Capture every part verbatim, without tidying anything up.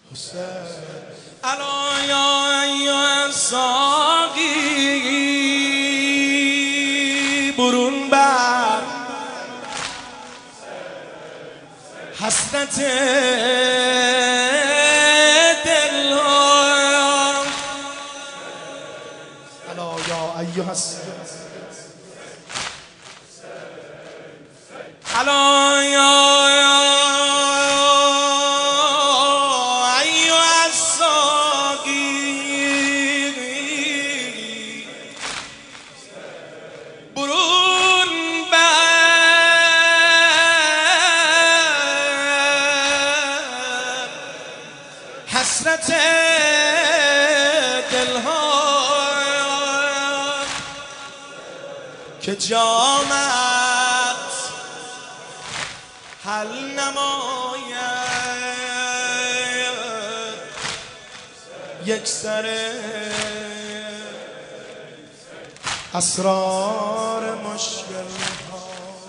الا یا ایها الساقی برون بر حسرت دل ها. الا یا ایها الساقی الا یا حسرت دلها که جامت حل نماید یک سر اسرار مشکل ها.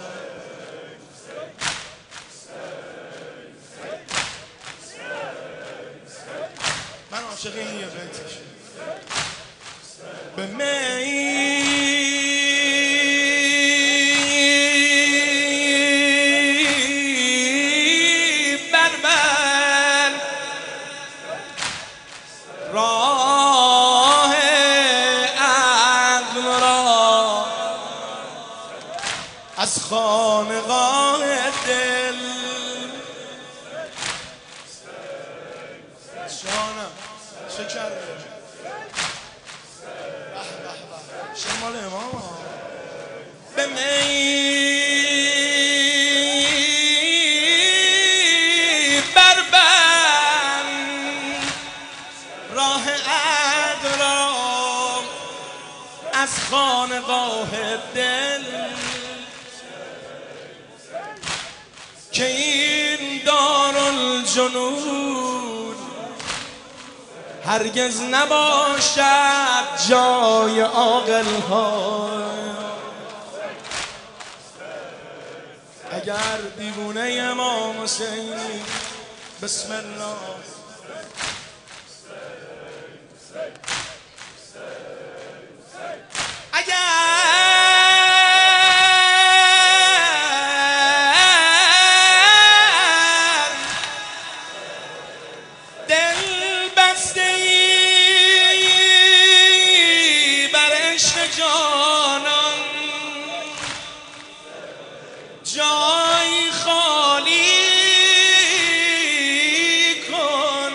من عاشق این یه بیتش به می بربر راه عقل را از خانقاه دل. جانم شکر شمال امام به می بربند راه عقل را از خانقاه دل که این دارالجنون هرگز نباشد جای عاقل ها. اگر دیوانه امام حسینی بسم الله جای خالی کن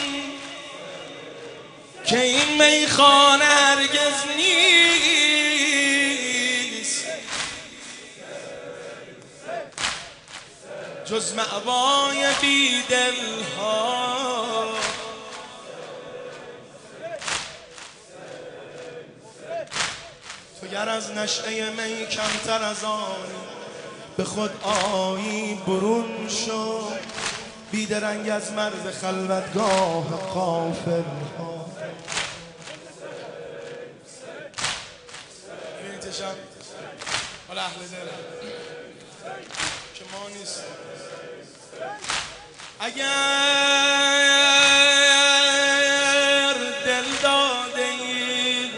که این میخانه هرگز نیست جز مأوای بیدل ها. تو گر از نشأه می کمتر از آنی به خود آیی برون شو بیدرنگ از مرز خلوتگاه غافل ها. ببینید تشم حالا اهل دل که ما نیست. اگر دل داده ای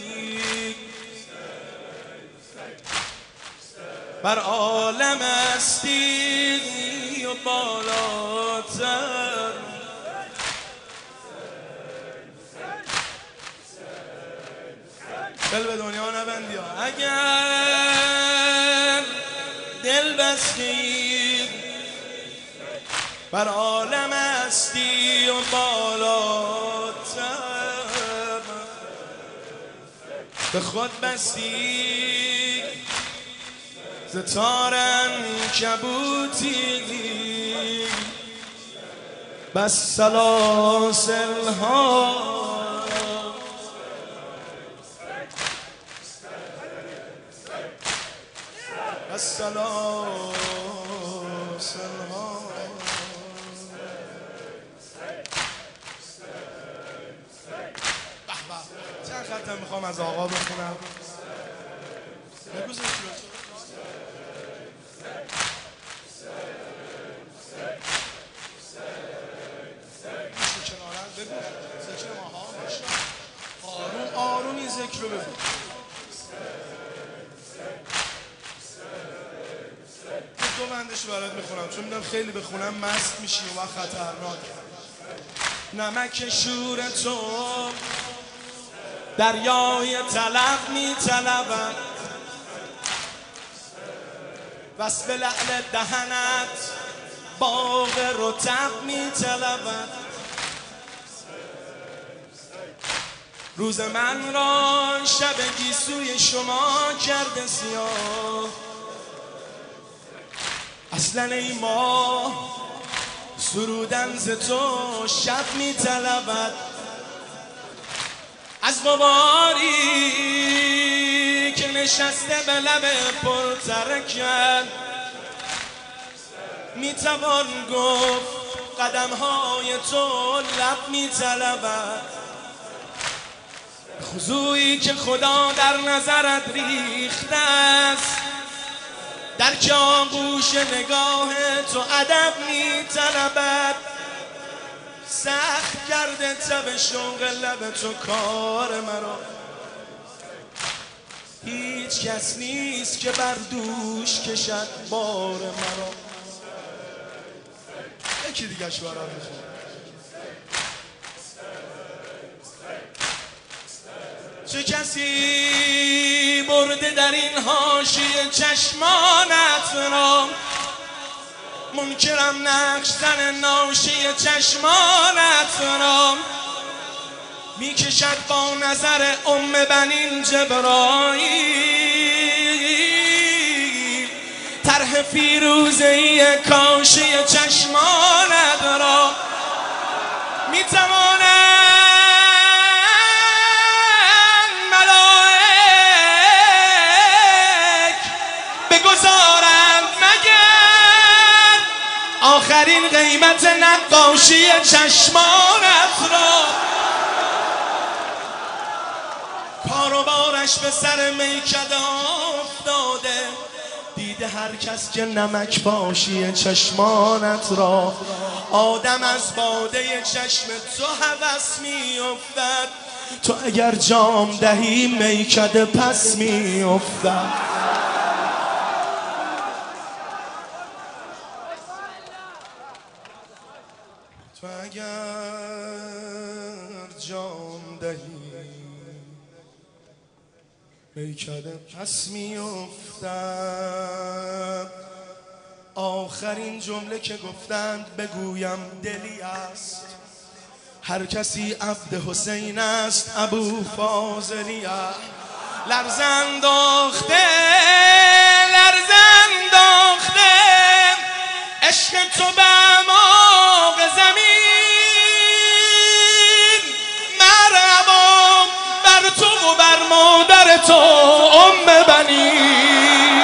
بر عالم هستی و بالاتر دل به دنیا نبندی ها. اگر دل بستی بر عالم هستی و بالاتر به خود بستی ز تار عنکبوتی بس سلاسل ها. بس سلاسل ها. چند خطم میخوام از آقا بخونم. بگوزش بگو ذکر ماها آروم آروم این ذکر رو بگو. دو بندش رو برات میخونم چون میدونم خیلی بخونم مست میشی و خطرناک. نمک شور تو دریای طلب میطلبد، وصف لعل دهنت باغ رطب میطلبد. روز من را شب گیسوی شما کرده سیاه، اصلا ای ما سرودن ز تو شب میطلبد. از غباری که نشسته به لب پر ترکت میتوان گفت قدم های تو لب میطلبد. خضوعی که خدا در نظرت ریخته است، در که آغوش نگاه تو ادب میطلبد. سخت کرده تب شوق لب تو کار مرا، هیچ کس نیست که بر دوش کشد بار مرا. یکی دیگه شو برام میخوام. چه کسی برده در این حاشیه چشمانت را، منکرم نقش زن ناشی چشمانت را. میکشد با نظر ام بنین جبرائیل طرح فیروزه‌ای کاشی چشمانت را. میتواند آخرین قیمت نقاشی چشمانت را. کار و بارش به سر میکده افتاده، دیده هر کس که نمک پاشی چشمانت را. آدم از باده چشم تو هوس میافتد، تو اگر جام دهی میکده پس میافتد. تو اگر جام دهی میکده پس میافتد. آخرین جمله که گفتند بگویم دلی است، هر کسی عبد حسین است ابو فاضلیه. لرز انداخته لرز انداخته عشق تو به اعماق زمین. مرحبا بر تو و بر مادر تو ام بنین.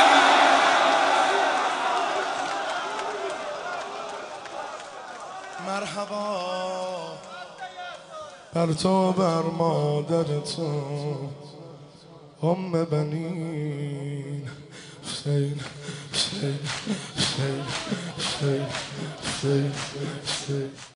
مرحبا بر تو بر مادر تو ام بنین. حسین حسین حسین حسین حسین حسین